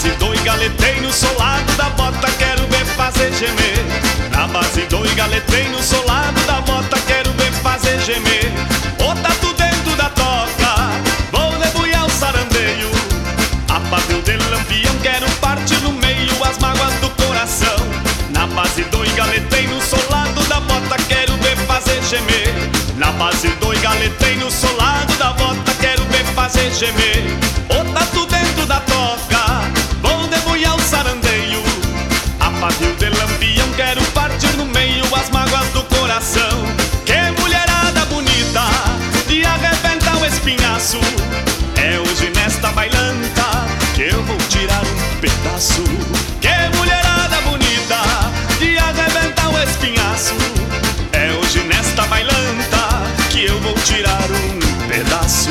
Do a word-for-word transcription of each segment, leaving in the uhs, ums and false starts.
base do galetei no solado da bota, quero ver fazer gemer. Na base do galetei no solado da bota, quero ver fazer gemer. O tatu dentro da toca, vou debulhar o sarandeio. A pavio de lampião, quero partir no meio as mágoas do coração. Na base do galetei no solado da bota, quero ver fazer gemer. Na base do galetei no solado da bota, quero ver fazer gemer. O tatu dentro da toca, vou debulhar o sarandeio. A pavio de lampião, quero partir no meio as mágoas do coração. Que mulherada bonita, de arrebentar o espinhaço. É hoje nesta bailanta que eu vou tirar um pedaço. Que mulherada bonita, de arrebentar o espinhaço. É hoje nesta bailanta que eu vou tirar um pedaço.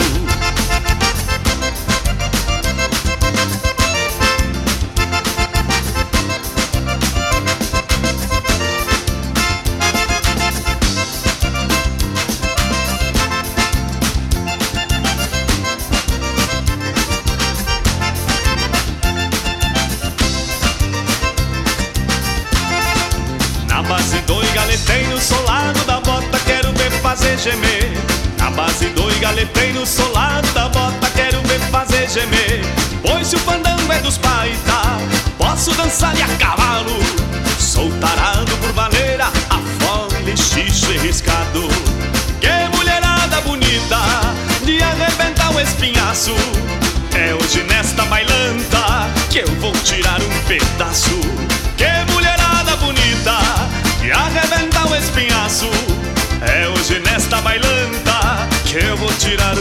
Na base do galetei no solado da bota, quero ver fazer gemer. Na base do galetei no solado da bota, quero ver fazer gemer. Pois se o fandango é dos paita, posso dançar a cavalo. Sou tarado por vaneira, a fole, xixo e riscado. Que mulherada bonita, de arrebentar o espinhaço. É hoje nesta bailanta que eu vou tirar um pedaço. Que mulherada bonita, de arrebentar o espinhaço. É hoje nesta bailanta que eu vou tirar